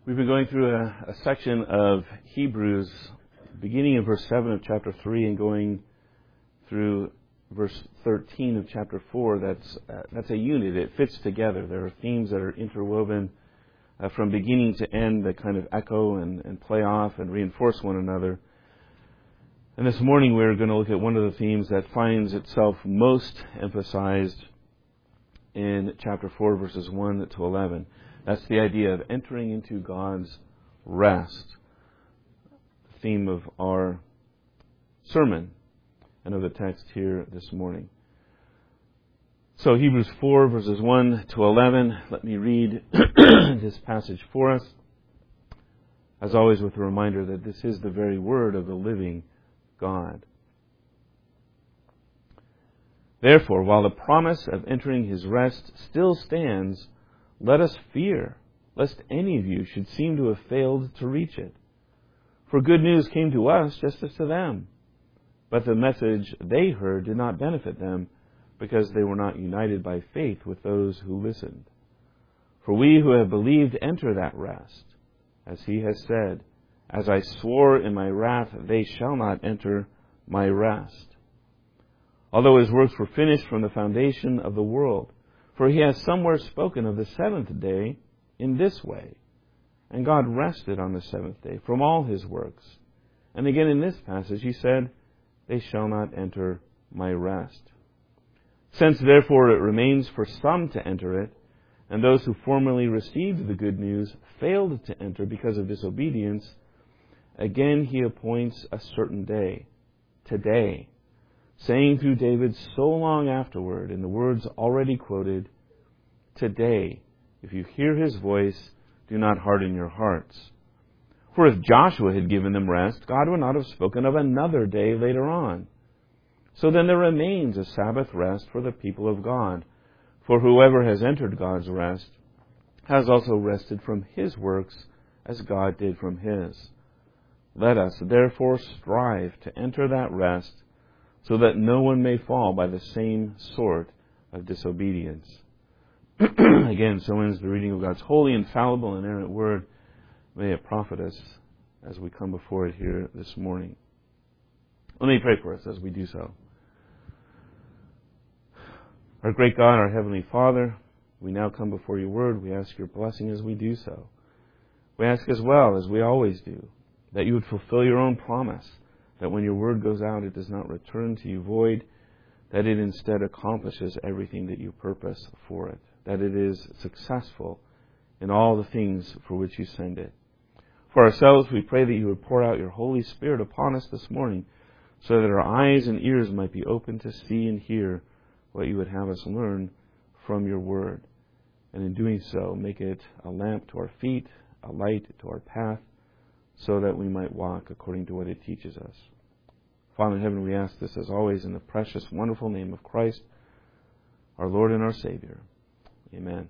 We've been going through a section of Hebrews, beginning in verse 7 of chapter 3 and going through verse 13 of chapter 4. That's a unit. It fits together. There are themes that are interwoven from beginning to end that kind of echo and play off and reinforce one another. And this morning we're going to look at one of the themes that finds itself most emphasized in chapter 4, verses 1 to 11. That's the idea of entering into God's rest, the theme of our sermon and of the text here this morning. So Hebrews 4, verses 1 to 11. Let me read this passage for us, as always with a reminder that this is the very word of the living God. Therefore, while the promise of entering His rest still stands, let us fear, lest any of you should seem to have failed to reach it. For good news came to us just as to them. But the message they heard did not benefit them, because they were not united by faith with those who listened. For we who have believed enter that rest, as He has said, as I swore in my wrath, they shall not enter my rest. Although His works were finished from the foundation of the world. For He has somewhere spoken of the seventh day in this way. And God rested on the seventh day from all His works. And again in this passage He said, they shall not enter my rest. Since therefore it remains for some to enter it, and those who formerly received the good news failed to enter because of disobedience, again He appoints a certain day, today, saying through David so long afterward, in the words already quoted, today, if you hear His voice, do not harden your hearts. For if Joshua had given them rest, God would not have spoken of another day later on. So then there remains a Sabbath rest for the people of God. For whoever has entered God's rest has also rested from His works as God did from His. Let us therefore strive to enter that rest, so that no one may fall by the same sort of disobedience. Again, so ends the reading of God's holy, infallible, and inerrant word. May it profit us as we come before it here this morning. Let me pray for us as we do so. Our great God, our Heavenly Father, we now come before Your word. We ask Your blessing as we do so. We ask as well, as we always do, that You would fulfill Your own promise, that when Your word goes out, it does not return to You void, that it instead accomplishes everything that You purpose for it, that it is successful in all the things for which You send it. For ourselves, we pray that You would pour out Your Holy Spirit upon us this morning, so that our eyes and ears might be open to see and hear what You would have us learn from Your word. And in doing so, make it a lamp to our feet, a light to our path, so that we might walk according to what it teaches us. Father in heaven, we ask this as always in the precious, wonderful name of Christ, our Lord and our Savior. Amen.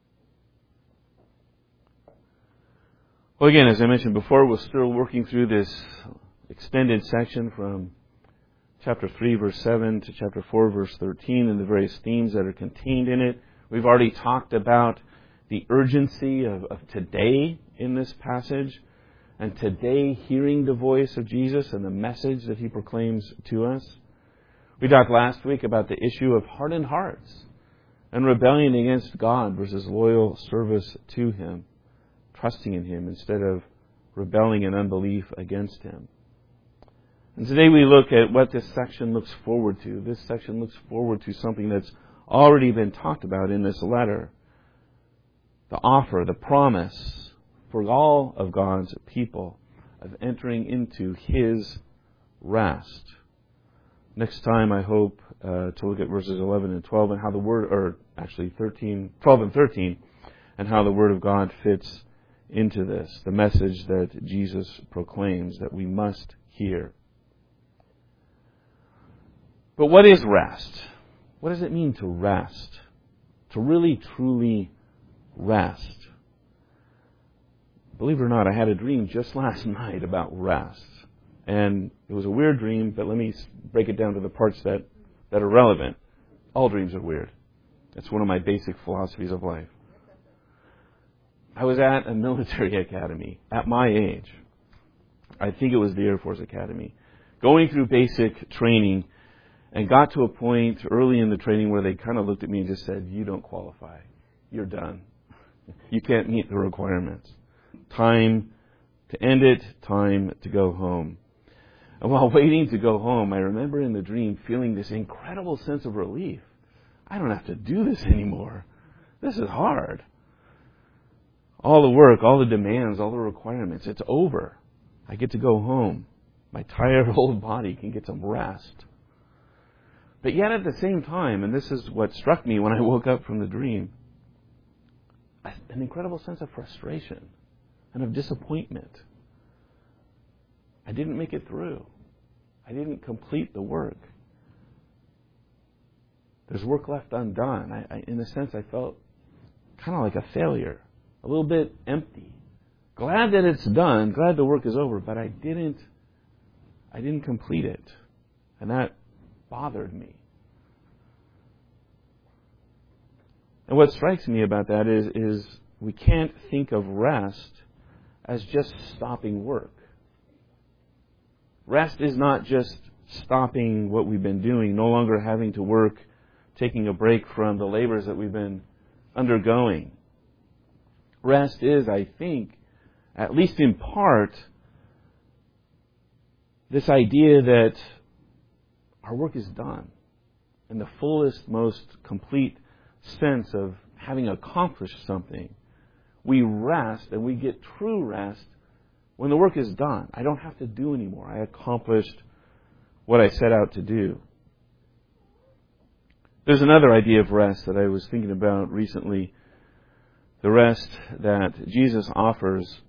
Well, again, as I mentioned before, we're still working through this extended section from chapter 3, verse 7 to chapter 4, verse 13, and the various themes that are contained in it. We've already talked about the urgency of today in this passage, and today hearing the voice of Jesus and the message that He proclaims to us. We talked last week about the issue of hardened hearts and rebellion against God versus loyal service to Him, trusting in Him instead of rebelling in unbelief against Him. And today we look at what this section looks forward to. This section looks forward to something that's already been talked about in this letter. The offer, the promise for all of God's people of entering into His rest. Next time I hope to look at verses 11 and 12 and how the Word, or actually 12 and 13, and how the Word of God fits into this, the message that Jesus proclaims that we must hear. But what is rest? What does it mean to rest? To really, truly rest. Believe it or not, I had a dream just last night about rest. And it was a weird dream, but let me break it down to the parts that are relevant. All dreams are weird. It's one of my basic philosophies of life. I was at a military academy at my age. I think it was the Air Force Academy, going through basic training, and got to a point early in the training where they kind of looked at me and just said, "You don't qualify. You're done. You can't meet the requirements. Time to end it, time to go home." And while waiting to go home, I remember in the dream feeling this incredible sense of relief. I don't have to do this anymore. This is hard. All the work, all the demands, all the requirements, it's over. I get to go home. My tired old body can get some rest. But yet at the same time, and this is what struck me when I woke up from the dream, an incredible sense of frustration and of disappointment. I didn't make it through. I didn't complete the work. There's work left undone. In a sense, I felt kind of like a failure, a little bit empty. Glad that it's done, glad the work is over, but I didn't complete it. And that bothered me. And what strikes me about that is we can't think of rest as just stopping work. Rest is not just stopping what we've been doing, no longer having to work, taking a break from the labors that we've been undergoing. Rest is, I think, at least in part, this idea that our work is done in the fullest, most complete sense of having accomplished something. We rest and we get true rest when the work is done. I don't have to do anymore. I accomplished what I set out to do. There's another idea of rest that I was thinking about recently. The rest that Jesus offers.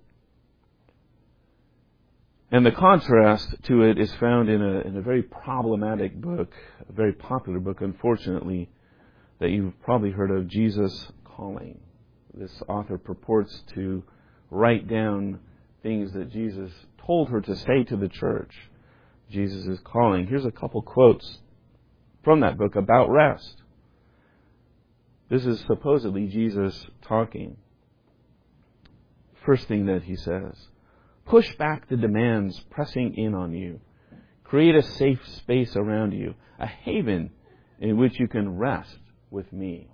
And the contrast to it is found in a very problematic book, a very popular book, unfortunately, that you've probably heard of, Jesus Calling. This author purports to write down things that Jesus told her to say to the church. Jesus is calling. Here's a couple quotes from that book about rest. This is supposedly Jesus talking. First thing that he says, push back the demands pressing in on you. Create a safe space around you, a haven in which you can rest with me.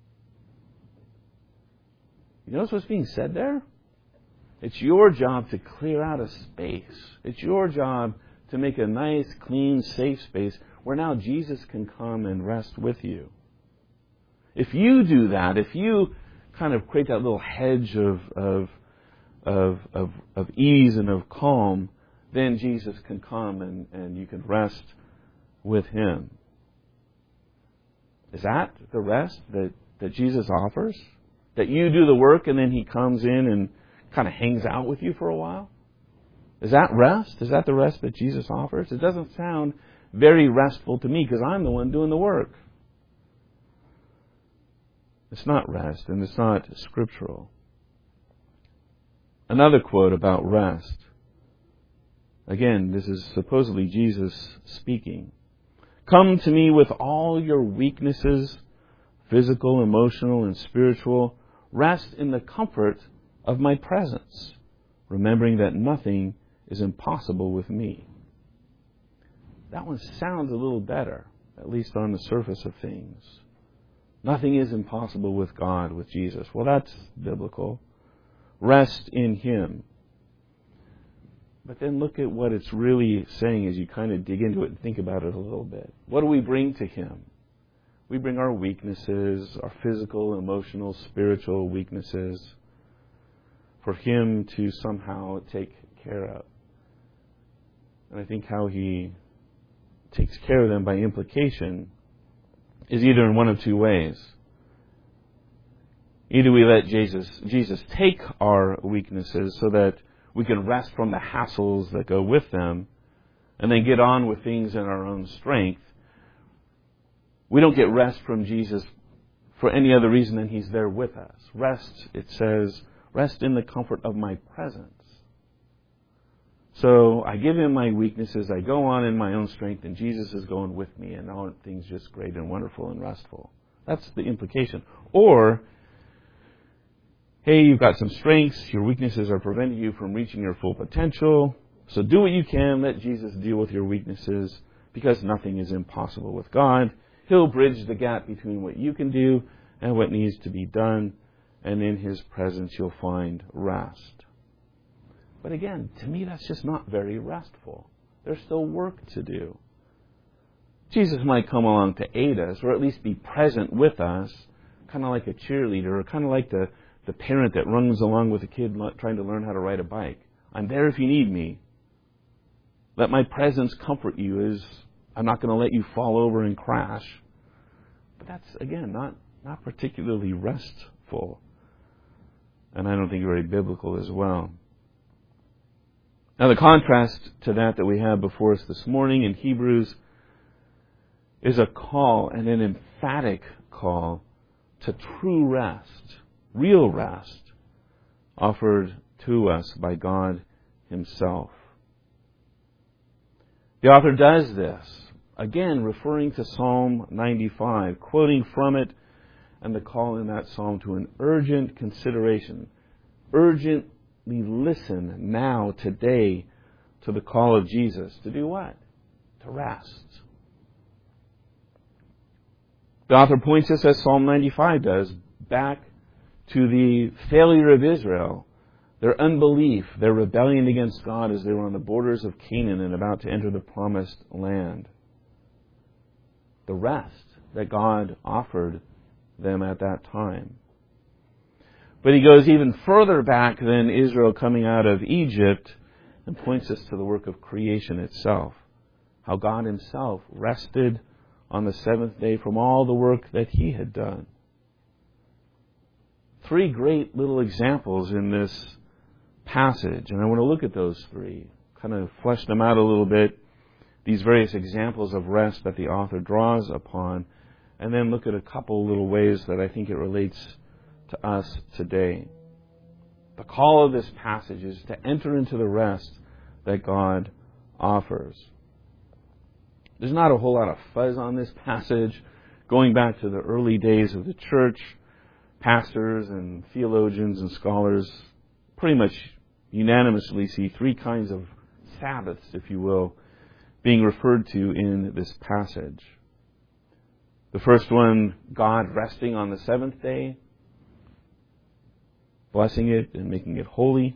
You notice what's being said there? It's your job to clear out a space. It's your job to make a nice, clean, safe space where now Jesus can come and rest with you. If you do that, if you kind of create that little hedge of ease and of calm, then Jesus can come and you can rest with Him. Is that the rest that Jesus offers? That you do the work and then He comes in and kind of hangs out with you for a while? Is that rest? Is that the rest that Jesus offers? It doesn't sound very restful to me because I'm the one doing the work. It's not rest, and it's not scriptural. Another quote about rest. Again, this is supposedly Jesus speaking. Come to me with all your weaknesses, physical, emotional, and spiritual. Rest in the comfort of my presence, remembering that nothing is impossible with me. That one sounds a little better, at least on the surface of things. Nothing is impossible with God, with Jesus. Well, that's biblical. Rest in Him. But then look at what it's really saying as you kind of dig into it and think about it a little bit. What do we bring to Him? We bring our weaknesses, our physical, emotional, spiritual weaknesses, for Him to somehow take care of. And I think how He takes care of them by implication is either in one of two ways. Either we let Jesus take our weaknesses so that we can rest from the hassles that go with them and then get on with things in our own strength. We don't get rest from Jesus for any other reason than He's there with us. Rest, it says, rest in the comfort of my presence. So I give Him my weaknesses, I go on in my own strength, and Jesus is going with me, and aren't things just great and wonderful and restful? That's the implication. Or hey, you've got some strengths, your weaknesses are preventing you from reaching your full potential, so do what you can, let Jesus deal with your weaknesses, because nothing is impossible with God. He'll bridge the gap between what you can do and what needs to be done, and in His presence you'll find rest. But again, to me that's just not very restful. There's still work to do. Jesus might come along to aid us, or at least be present with us, kind of like a cheerleader, or kind of like the parent that runs along with a kid trying to learn how to ride a bike. I'm there if you need me. Let my presence comfort you as I'm not going to let you fall over and crash. But that's, again, not particularly restful. And I don't think very biblical as well. Now the contrast to that we have before us this morning in Hebrews is a call, and an emphatic call, to true rest, real rest, offered to us by God Himself. The author does this, again referring to Psalm 95, quoting from it, and the call in that psalm to an urgent consideration. Urgently listen now, today, to the call of Jesus. To do what? To rest. The author points us, as Psalm 95 does, back to the failure of Israel, their unbelief, their rebellion against God as they were on the borders of Canaan and about to enter the promised land. The rest that God offered them at that time. But he goes even further back than Israel coming out of Egypt and points us to the work of creation itself. How God Himself rested on the seventh day from all the work that He had done. Three great little examples in this passage, and I want to look at those three, kind of flesh them out a little bit, these various examples of rest that the author draws upon, and then look at a couple little ways that I think it relates to us today. The call of this passage is to enter into the rest that God offers. There's not a whole lot of fuzz on this passage. Going back to the early days of the church, pastors and theologians and scholars pretty much unanimously see three kinds of Sabbaths, if you will, being referred to in this passage. The first one, God resting on the seventh day, blessing it and making it holy.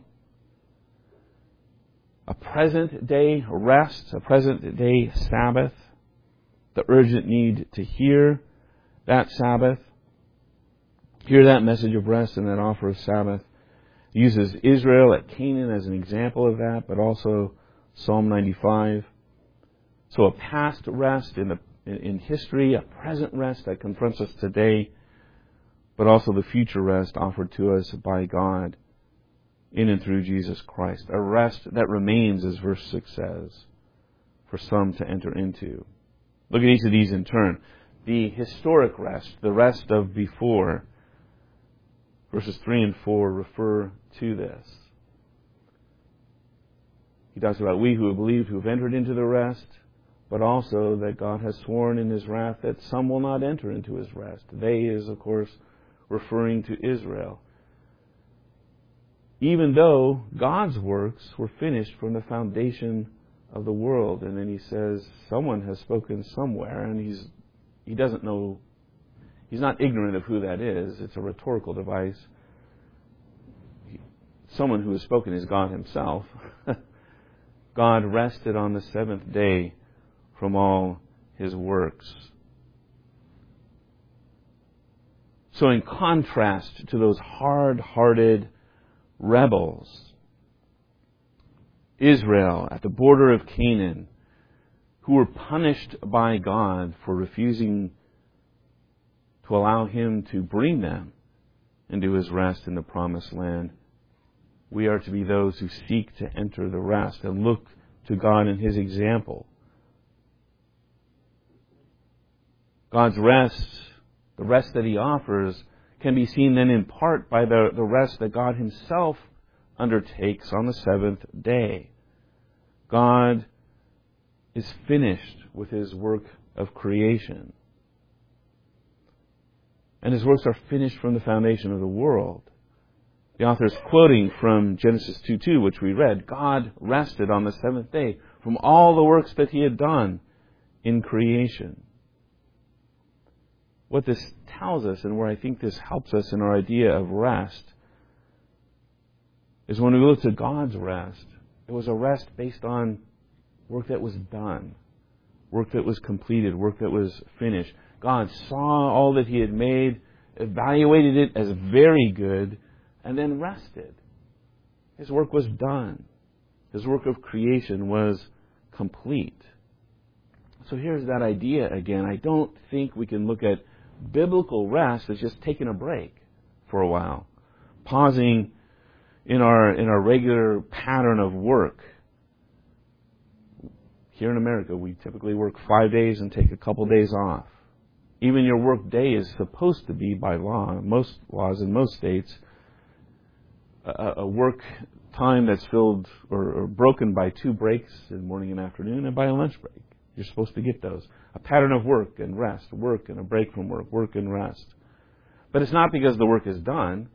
A present day rest, a present day Sabbath, the urgent need to hear that Sabbath, hear that message of rest and that offer of Sabbath. He uses Israel at Canaan as an example of that, but also Psalm 95. So a past rest in history, a present rest that confronts us today, but also the future rest offered to us by God in and through Jesus Christ. A rest that remains, as verse 6 says, for some to enter into. Look at each of these in turn. The historic rest, the rest of before, verses 3 and 4 refer to this. He talks about we who have believed, who have entered into the rest, but also that God has sworn in His wrath that some will not enter into His rest. They is, of course, referring to Israel. Even though God's works were finished from the foundation of the world. And then he says, someone has spoken somewhere, and he doesn't know, he's not ignorant of who that is. It's a rhetorical device. Someone who has spoken is God Himself. God rested on the seventh day from all His works. So in contrast to those hard-hearted rebels, Israel at the border of Canaan, who were punished by God for refusing to allow Him to bring them into His rest in the promised land, we are to be those who seek to enter the rest and look to God in His example. God's rest, the rest that He offers, can be seen then in part by the rest that God Himself undertakes on the seventh day. God is finished with His work of creation. And His works are finished from the foundation of the world. The author is quoting from Genesis 2:2, which we read. God rested on the seventh day from all the works that He had done in creation. What this tells us, and where I think this helps us in our idea of rest, is when we look to God's rest, it was a rest based on work that was done, work that was completed, work that was finished. God saw all that He had made, evaluated it as very good, and then rested. His work was done. His work of creation was complete. So here's that idea again. I don't think we can look at biblical rest as just taking a break for a while, pausing in our regular pattern of work. Here in America, we typically work 5 days and take a couple days off. Even your work day is supposed to be, by law, most laws in most states, a work time that's filled or broken by 2 breaks in morning and afternoon and by a lunch break. You're supposed to get those. A pattern of work and rest, work and a break from work, work and rest. But it's not because the work is done.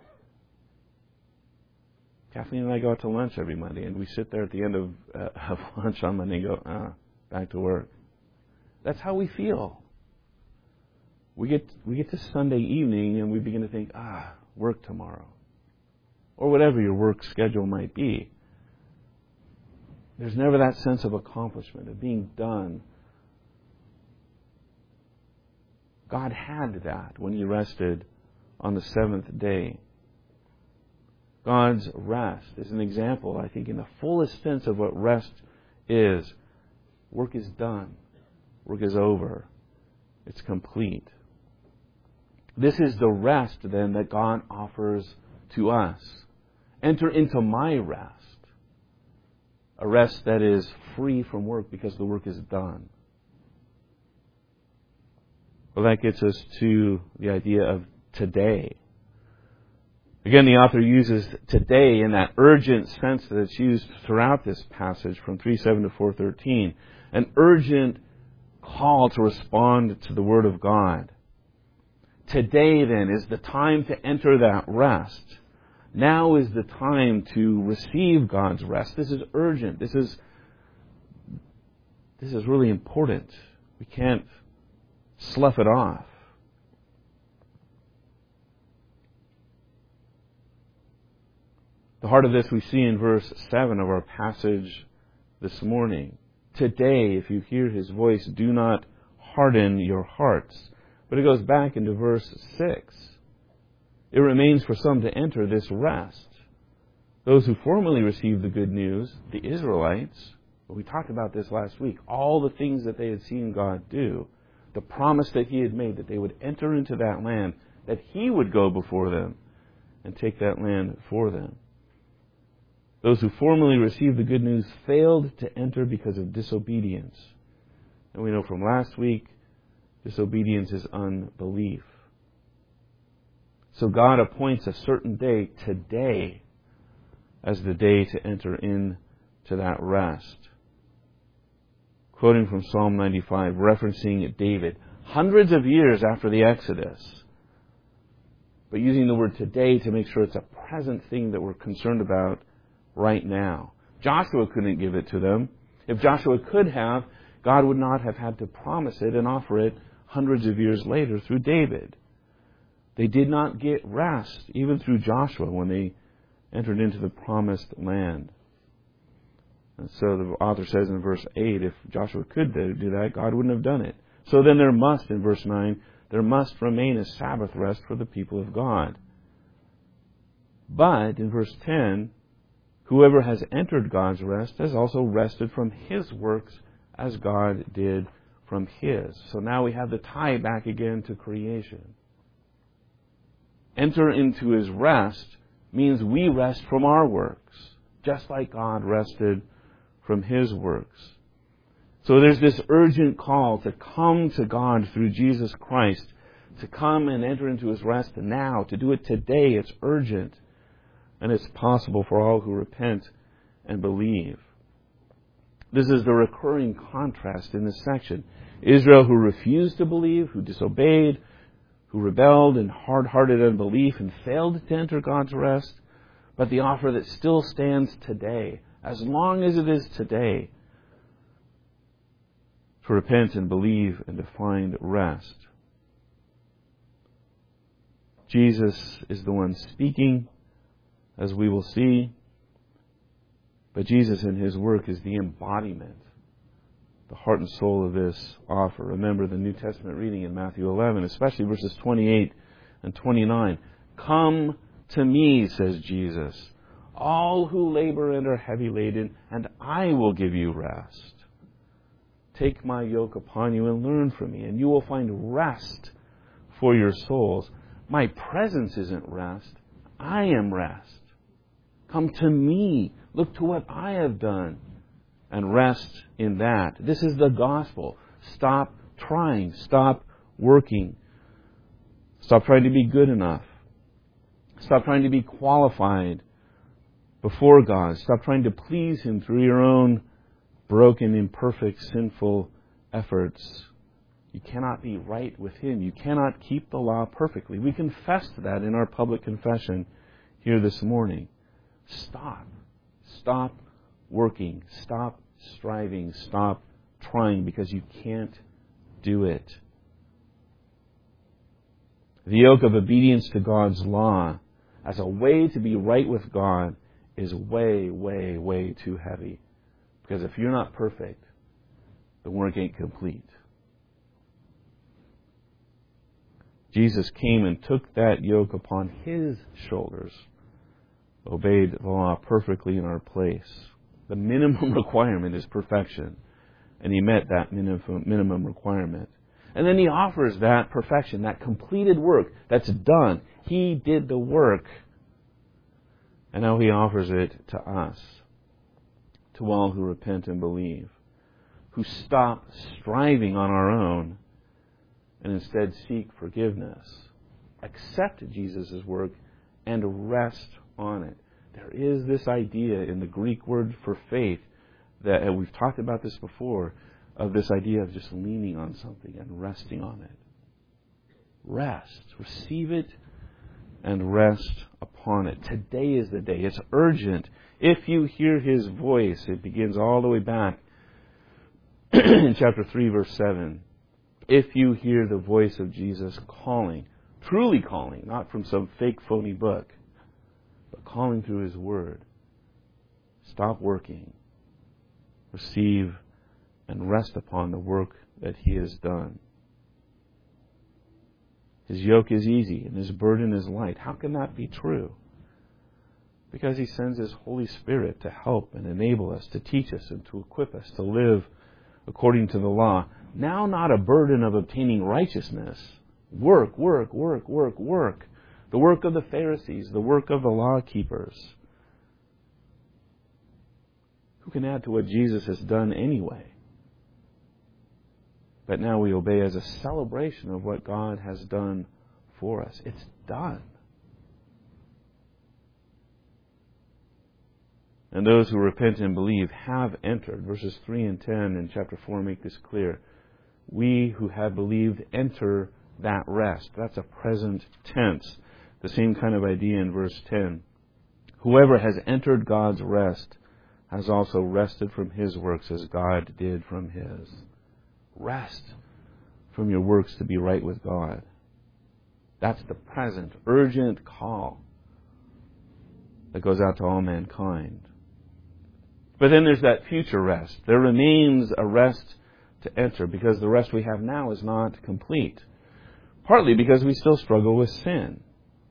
Kathleen and I go out to lunch every Monday, and we sit there at the end of lunch on Monday and go, back to work. That's how we feel. We get to Sunday evening, and we begin to think, work tomorrow. Or whatever your work schedule might be. There's never that sense of accomplishment, of being done. God had that when He rested on the seventh day. God's rest is an example, I think, in the fullest sense of what rest is. Work is done. Work is over. It's complete. This is the rest, then, that God offers to us. Enter into my rest. A rest that is free from work because the work is done. Well, that gets us to the idea of today. Again, the author uses today in that urgent sense that it's used throughout this passage from 3:7 to 4:13. An urgent call to respond to the Word of God. Today, then, is the time to enter that rest. Now is the time to receive God's rest. This is urgent. This is really important. We can't slough it off. The heart of this we see in verse 7 of our passage this morning. Today, if you hear His voice, do not harden your hearts. But it goes back into verse 6. It remains for some to enter this rest. Those who formerly received the good news, the Israelites, we talked about this last week, all the things that they had seen God do, the promise that He had made that they would enter into that land, that He would go before them and take that land for them. Those who formerly received the good news failed to enter because of disobedience. And we know from last week, disobedience is unbelief. So God appoints a certain day, today, as the day to enter into that rest. Quoting from Psalm 95, referencing David, hundreds of years after the Exodus, but using the word today to make sure it's a present thing that we're concerned about right now. Joshua couldn't give it to them. If Joshua could have, God would not have had to promise it and offer it hundreds of years later through David. They did not get rest, even through Joshua, when they entered into the promised land. And so the author says in verse 8, if Joshua could do that, God wouldn't have done it. So then there must, in verse 9, there must remain a Sabbath rest for the people of God. But, in verse 10, whoever has entered God's rest has also rested from His works as God did from His. So now we have the tie back again to creation. Enter into His rest means we rest from our works, just like God rested from His works. So there's this urgent call to come to God through Jesus Christ, to come and enter into His rest now, to do it today. It's urgent, and it's possible for all who repent and believe. This is the recurring contrast in this section. Israel, who refused to believe, who disobeyed, who rebelled in hard-hearted unbelief and failed to enter God's rest, but the offer that still stands today, as long as it is today, to repent and believe and to find rest. Jesus is the one speaking, as we will see, but Jesus and His work is the embodiment, the heart and soul of this offer. Remember the New Testament reading in Matthew 11, especially verses 28 and 29. Come to me, says Jesus, all who labor and are heavy laden, and I will give you rest. Take my yoke upon you and learn from me, and you will find rest for your souls. My presence isn't rest. I am rest. Come to me. Look to what I have done and rest in that. This is the gospel. Stop trying. Stop working. Stop trying to be good enough. Stop trying to be qualified before God. Stop trying to please Him through your own broken, imperfect, sinful efforts. You cannot be right with Him. You cannot keep the law perfectly. We confessed that in our public confession here this morning. Stop. Stop working. Stop striving. Stop trying, because you can't do it. The yoke of obedience to God's law as a way to be right with God is way, way, way too heavy. Because if you're not perfect, the work ain't complete. Jesus came and took that yoke upon His shoulders, obeyed the law perfectly in our place. The minimum requirement is perfection, and He met that minimum requirement. And then He offers that perfection, that completed work that's done. He did the work, and now He offers it to us, to all who repent and believe, who stop striving on our own and instead seek forgiveness, accept Jesus' work, and rest on it. There is this idea in the Greek word for faith that, and we've talked about this before, of this idea of just leaning on something and resting on it. Rest. Receive it and rest upon it. Today is the day. It's urgent. If you hear His voice, it begins all the way back in chapter 3, verse 7. If you hear the voice of Jesus calling, truly calling, not from some fake, phony book, but calling through His Word, stop working. Receive and rest upon the work that He has done. His yoke is easy and His burden is light. How can that be true? Because He sends His Holy Spirit to help and enable us, to teach us and to equip us to live according to the law. Now not a burden of obtaining righteousness. Work, work, work, work, work. The work of the Pharisees, the work of the law keepers. Who can add to what Jesus has done anyway? But now we obey as a celebration of what God has done for us. It's done. And those who repent and believe have entered. Verses 3 and 10 in chapter 4 make this clear. We who have believed enter that rest. That's a present tense. The same kind of idea in verse 10. Whoever has entered God's rest has also rested from his works as God did from His. Rest from your works to be right with God. That's the present, urgent call that goes out to all mankind. But then there's that future rest. There remains a rest to enter because the rest we have now is not complete. Partly because we still struggle with sin.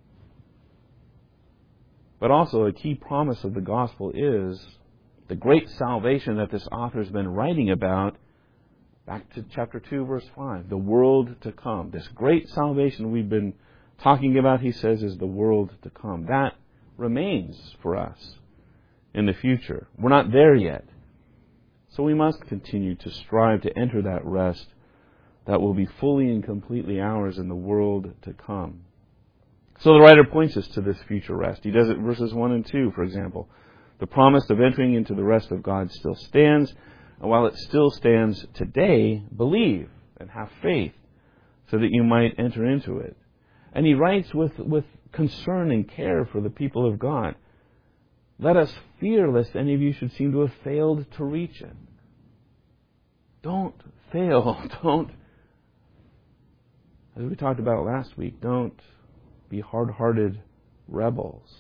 But also a key promise of the gospel is the great salvation that this author's been writing about back to chapter 2, verse 5. The world to come. This great salvation we've been talking about, he says, is the world to come. That remains for us in the future. We're not there yet. So we must continue to strive to enter that rest that will be fully and completely ours in the world to come. So the writer points us to this future rest. He does it in verses 1 and 2, for example. The promise of entering into the rest of God still stands, and while it still stands today, believe and have faith so that you might enter into it. And he writes with concern and care for the people of God. Let us fear lest any of you should seem to have failed to reach it. Don't fail. Don't, as we talked about last week, don't be hard-hearted rebels.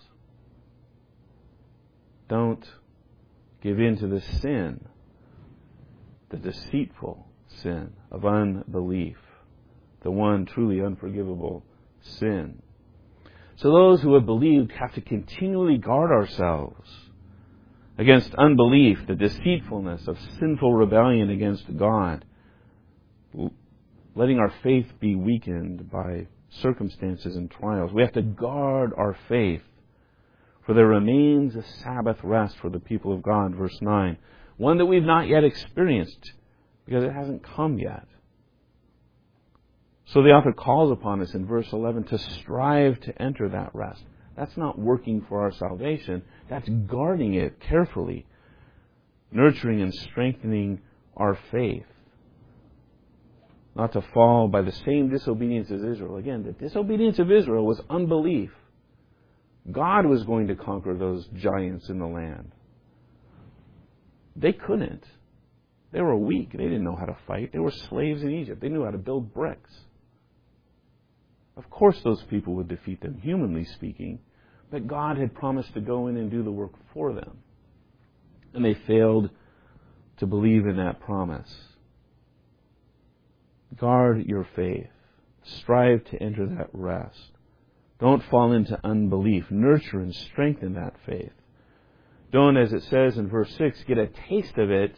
Don't give in to the sin, the deceitful sin of unbelief, the one truly unforgivable sin. So those who have believed have to continually guard ourselves against unbelief, the deceitfulness of sinful rebellion against God, letting our faith be weakened by circumstances and trials. We have to guard our faith, for there remains a Sabbath rest for the people of God, verse 9, one that we've not yet experienced because it hasn't come yet. So the author calls upon us in verse 11 to strive to enter that rest. That's not working for our salvation. That's guarding it carefully, nurturing and strengthening our faith. Not to fall by the same disobedience as Israel. Again, the disobedience of Israel was unbelief. God was going to conquer those giants in the land. They couldn't. They were weak. They didn't know how to fight. They were slaves in Egypt. They knew how to build bricks. Of course those people would defeat them, humanly speaking, but God had promised to go in and do the work for them. And they failed to believe in that promise. Guard your faith. Strive to enter that rest. Don't fall into unbelief. Nurture and strengthen that faith. Don't, as it says in verse 6, get a taste of it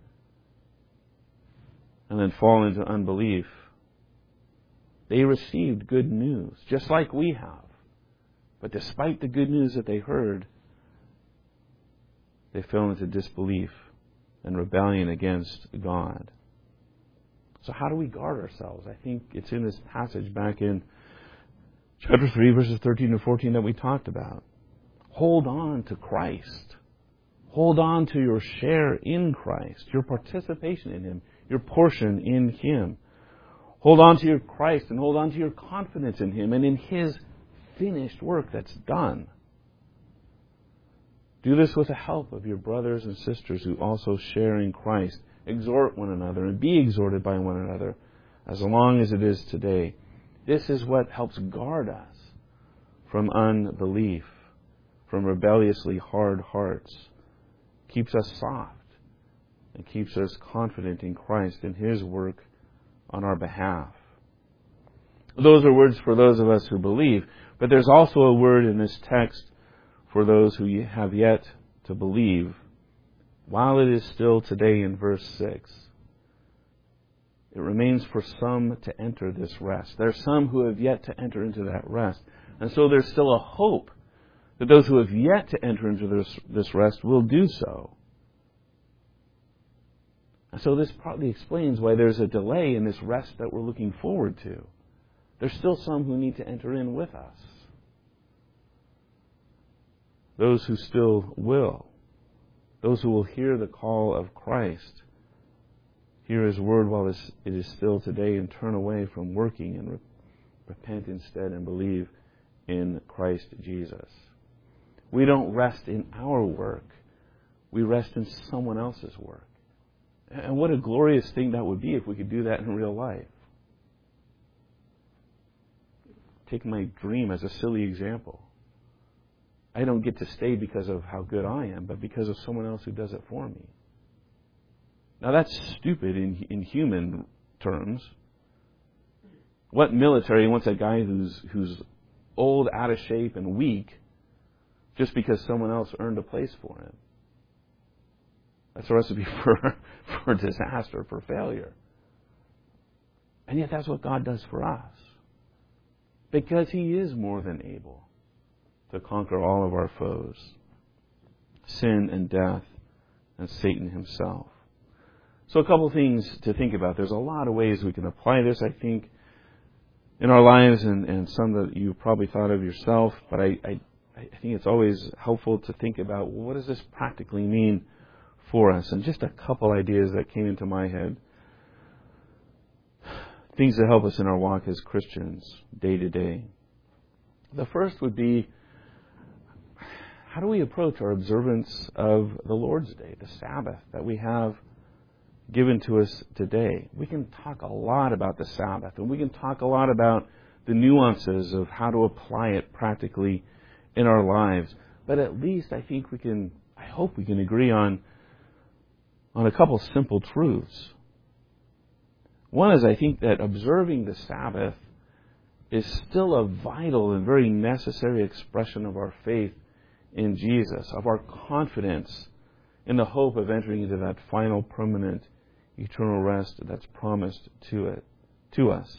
and then fall into unbelief. They received good news, just like we have. But despite the good news that they heard, they fell into disbelief and rebellion against God. So how do we guard ourselves? I think it's in this passage back in chapter 3, verses 13 to 14 that we talked about. Hold on to Christ. Hold on to your share in Christ, your participation in Him, your portion in Him. Hold on to your Christ and hold on to your confidence in Him and in His finished work that's done. Do this with the help of your brothers and sisters who also share in Christ. Exhort one another and be exhorted by one another as long as it is today. This is what helps guard us from unbelief, from rebelliously hard hearts. Keeps us soft and keeps us confident in Christ and His work on our behalf. Those are words for those of us who believe, but there's also a word in this text for those who have yet to believe. While it is still today in verse 6, it remains for some to enter this rest. There are some who have yet to enter into that rest. And so there's still a hope that those who have yet to enter into this rest will do so. And so this probably explains why there's a delay in this rest that we're looking forward to. There's still some who need to enter in with us. Those who still will. Those who will hear the call of Christ. Hear His word while it is still today and turn away from working and repent instead and believe in Christ Jesus. We don't rest in our work. We rest in someone else's work. And what a glorious thing that would be if we could do that in real life. Take my dream as a silly example. I don't get to stay because of how good I am, but because of someone else who does it for me. Now that's stupid in human terms. What military wants a guy who's old, out of shape, and weak just because someone else earned a place for him? That's a recipe for disaster, for failure. And yet that's what God does for us. Because He is more than able to conquer all of our foes. Sin and death and Satan himself. So a couple of things to think about. There's a lot of ways we can apply this, I think, in our lives, and some that you probably thought of yourself. But I think it's always helpful to think about, well, what does this practically mean for us? And just a couple ideas that came into my head. Things that help us in our walk as Christians, day to day. The first would be, how do we approach our observance of the Lord's Day, the Sabbath that we have given to us today? We can talk a lot about the Sabbath, and we can talk a lot about the nuances of how to apply it practically in our lives. But at least I hope we can agree on a couple simple truths. One is, I think that observing the Sabbath is still a vital and very necessary expression of our faith in Jesus, of our confidence in the hope of entering into that final, permanent, eternal rest that's promised to us.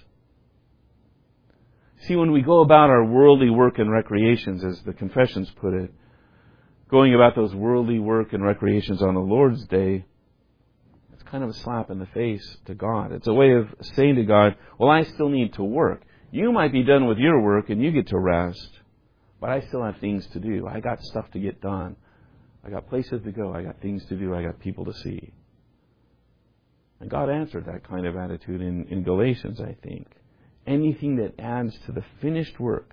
See, when we go about our worldly work and recreations, as the Confessions put it, going about those worldly work and recreations on the Lord's Day, it's kind of a slap in the face to God. It's a way of saying to God, well, I still need to work. You might be done with your work and you get to rest, but I still have things to do. I got stuff to get done. I got places to go. I got things to do. I got people to see. And God answered that kind of attitude in Galatians, I think. Anything that adds to the finished work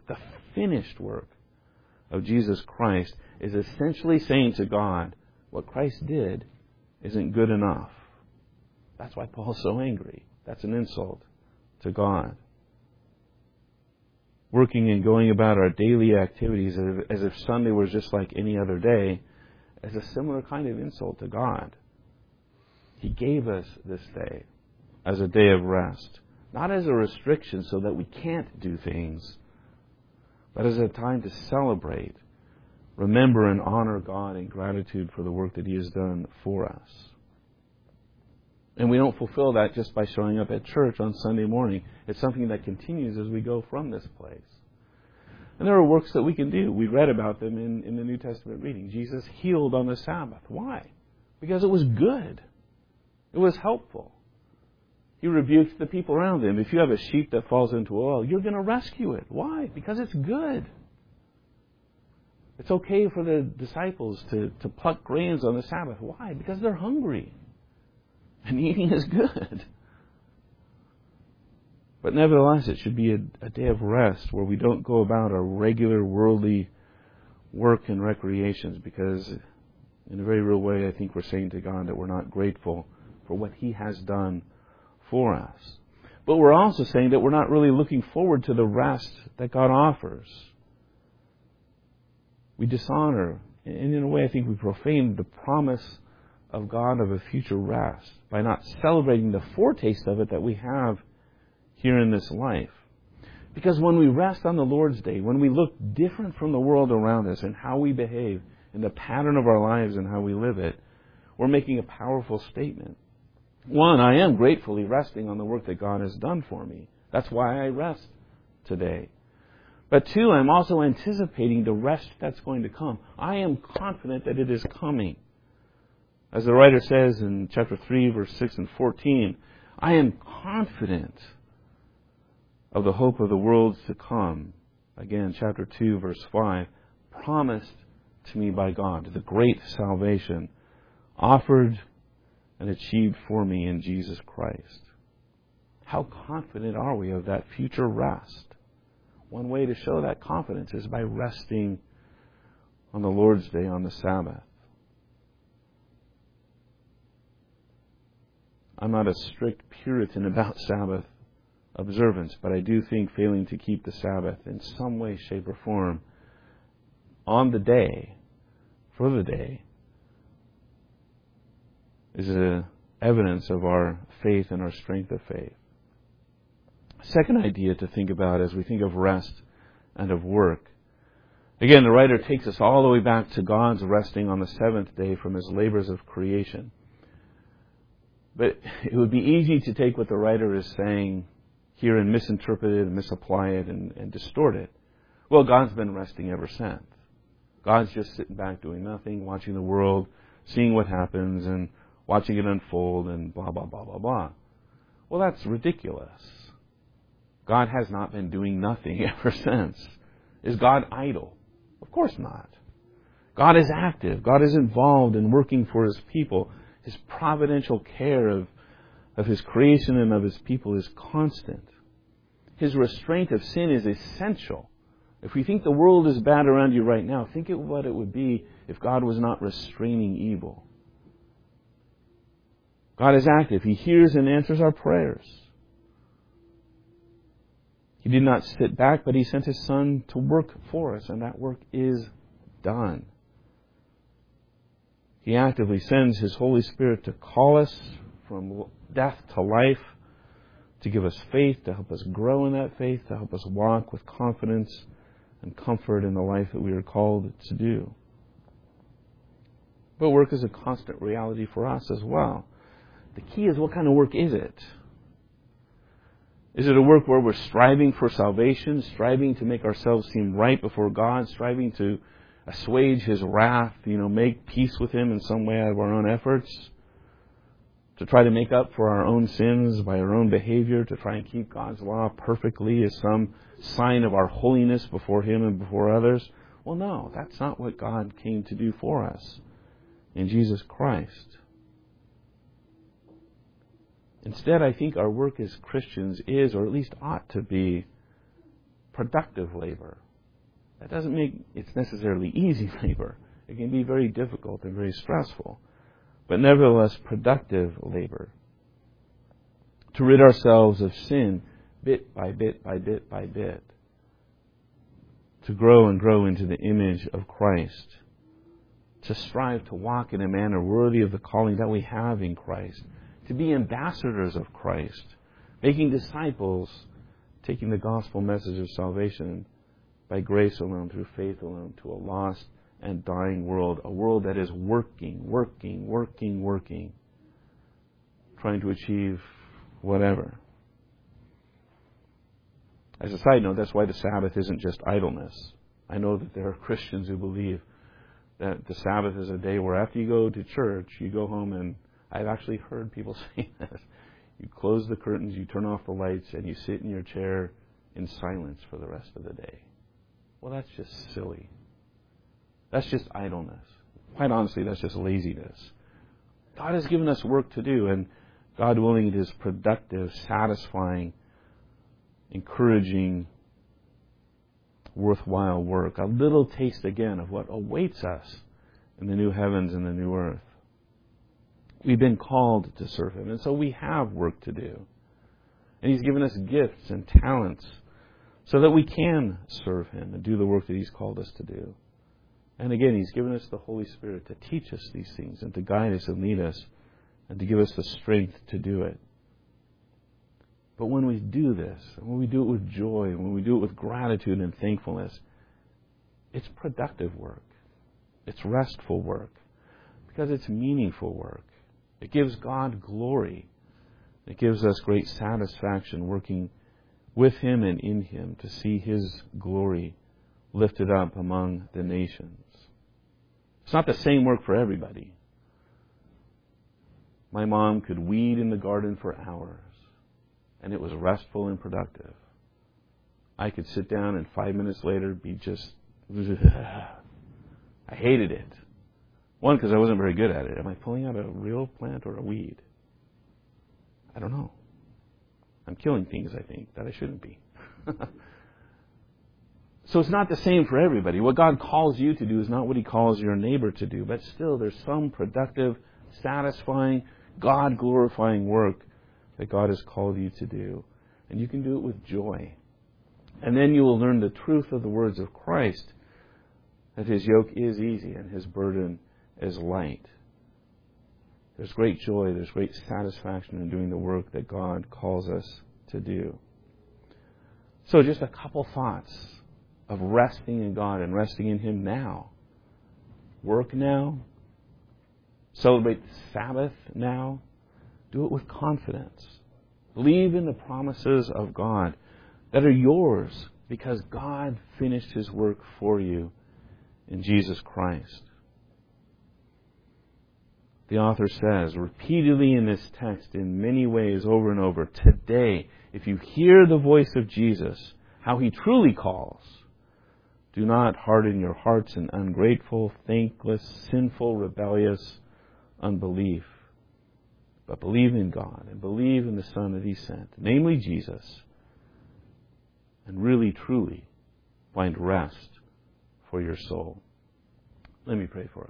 of Jesus Christ is essentially saying to God, what Christ did isn't good enough. That's why Paul's so angry. That's an insult to God. Working and going about our daily activities as if Sunday was just like any other day is a similar kind of insult to God. He gave us this day as a day of rest, not as a restriction so that we can't do things, but as a time to celebrate, remember and honor God in gratitude for the work that He has done for us. And we don't fulfill that just by showing up at church on Sunday morning. It's something that continues as we go from this place. And there are works that we can do. We read about them in the New Testament reading. Jesus healed on the Sabbath. Why? Because it was good. It was helpful. He rebuked the people around him. If you have a sheep that falls into oil, you're going to rescue it. Why? Because it's good. It's okay for the disciples to pluck grains on the Sabbath. Why? Because they're hungry. And eating is good. But nevertheless, it should be a day of rest where we don't go about our regular worldly work and recreations, because in a very real way, I think we're saying to God that we're not grateful for what He has done for us. But we're also saying that we're not really looking forward to the rest that God offers. We dishonor, and in a way I think we profane the promise of God of a future rest by not celebrating the foretaste of it that we have here in this life. Because when we rest on the Lord's Day, when we look different from the world around us and how we behave in the pattern of our lives and how we live it, we're making a powerful statement. One, I am gratefully resting on the work that God has done for me. That's why I rest today. But two, I'm also anticipating the rest that's going to come. I am confident that it is coming. As the writer says in chapter 3, verse 6 and 14, I am confident of the hope of the worlds to come. Again, chapter 2, verse 5, promised to me by God, the great salvation offered and achieved for me in Jesus Christ. How confident are we of that future rest? One way to show that confidence is by resting on the Lord's Day, on the Sabbath. I'm not a strict Puritan about Sabbath observance, but I do think failing to keep the Sabbath in some way, shape, or form on the day, for the day, is an evidence of our faith and our strength of faith. Second idea to think about as we think of rest and of work. Again, the writer takes us all the way back to God's resting on the seventh day from His labors of creation. But it would be easy to take what the writer is saying here and misinterpret it and misapply it and distort it. Well, God's been resting ever since. God's just sitting back doing nothing, watching the world, seeing what happens and watching it unfold and blah, blah, blah, blah, blah. Well, that's ridiculous. God has not been doing nothing ever since. Is God idle? Of course not. God is active. God is involved in working for His people. His providential care of His creation and of His people is constant. His restraint of sin is essential If we think the world is bad around you right now, think of what it would be if God was not restraining evil. God is active. He hears and answers our prayers. He did not sit back, but He sent His Son to work for us, and that work is done. He actively sends His Holy Spirit to call us from death to life, to give us faith, to help us grow in that faith, to help us walk with confidence and comfort in the life that we are called to do. But work is a constant reality for us as well. The key is, what kind of work is it? Is it a work where we're striving for salvation, striving to make ourselves seem right before God, striving to assuage His wrath, make peace with Him in some way out of our own efforts, to try to make up for our own sins by our own behavior, to try and keep God's law perfectly as some sign of our holiness before Him and before others? Well, no, that's not what God came to do for us in Jesus Christ. Instead, I think our work as Christians is, or at least ought to be, productive labor. That doesn't mean it's necessarily easy labor. It can be very difficult and very stressful, but nevertheless productive labor. To rid ourselves of sin bit by bit by bit by bit. To grow and grow into the image of Christ. To strive to walk in a manner worthy of the calling that we have in Christ. To be ambassadors of Christ, making disciples, taking the gospel message of salvation by grace alone, through faith alone, to a lost and dying world, a world that is working, trying to achieve whatever. As a side note, that's why the Sabbath isn't just idleness. I know that there are Christians who believe that the Sabbath is a day where after you go to church, you go home, and I've actually heard people say this. You close the curtains, you turn off the lights, and you sit in your chair in silence for the rest of the day. Well, that's just silly. That's just idleness. Quite honestly, that's just laziness. God has given us work to do, and God willing, it is productive, satisfying, encouraging, worthwhile work. A little taste again of what awaits us in the new heavens and the new earth. We've been called to serve Him, and so we have work to do. And He's given us gifts and talents so that we can serve Him and do the work that He's called us to do. And again, He's given us the Holy Spirit to teach us these things and to guide us and lead us and to give us the strength to do it. But when we do this, when we do it with joy, when we do it with gratitude and thankfulness, it's productive work. It's restful work because it's meaningful work. It gives God glory. It gives us great satisfaction working with Him and in Him to see His glory lifted up among the nations. It's not the same work for everybody. My mom could weed in the garden for hours, and it was restful and productive. I could sit down and 5 minutes later be just... I hated it. One, because I wasn't very good at it. Am I pulling out a real plant or a weed? I don't know. I'm killing things, I think, that I shouldn't be. So it's not the same for everybody. What God calls you to do is not what He calls your neighbor to do. But still, there's some productive, satisfying, God-glorifying work that God has called you to do. And you can do it with joy. And then you will learn the truth of the words of Christ, that His yoke is easy and His burden is light. There's great joy, there's great satisfaction in doing the work that God calls us to do. So just a couple thoughts of resting in God and resting in Him now. Work now. Celebrate the Sabbath now. Do it with confidence. Believe in the promises of God that are yours because God finished His work for you in Jesus Christ. The author says repeatedly in this text, in many ways, over and over, today, if you hear the voice of Jesus, how He truly calls, do not harden your hearts in ungrateful, thankless, sinful, rebellious unbelief, but believe in God and believe in the Son that He sent, namely Jesus, and really, truly find rest for your soul. Let me pray for us.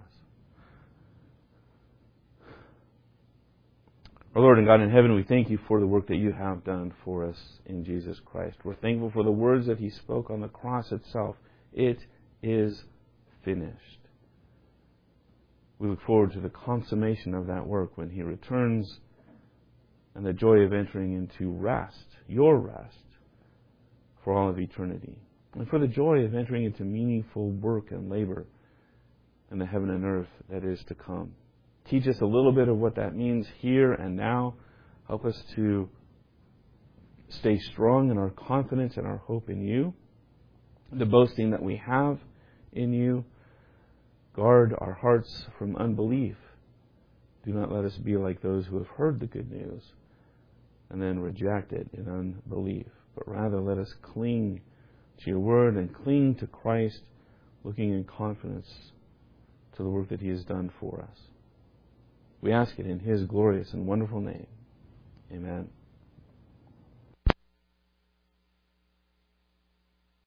Our Lord and God in heaven, we thank you for the work that you have done for us in Jesus Christ. We're thankful for the words that he spoke on the cross itself. It is finished. We look forward to the consummation of that work when he returns and the joy of entering into rest, your rest, for all of eternity. And for the joy of entering into meaningful work and labor in the heaven and earth that is to come. Teach us a little bit of what that means here and now. Help us to stay strong in our confidence and our hope in you, the boasting that we have in you. Guard our hearts from unbelief. Do not let us be like those who have heard the good news and then reject it in unbelief, but rather let us cling to your word and cling to Christ, looking in confidence to the work that he has done for us. We ask it in his glorious and wonderful name. Amen.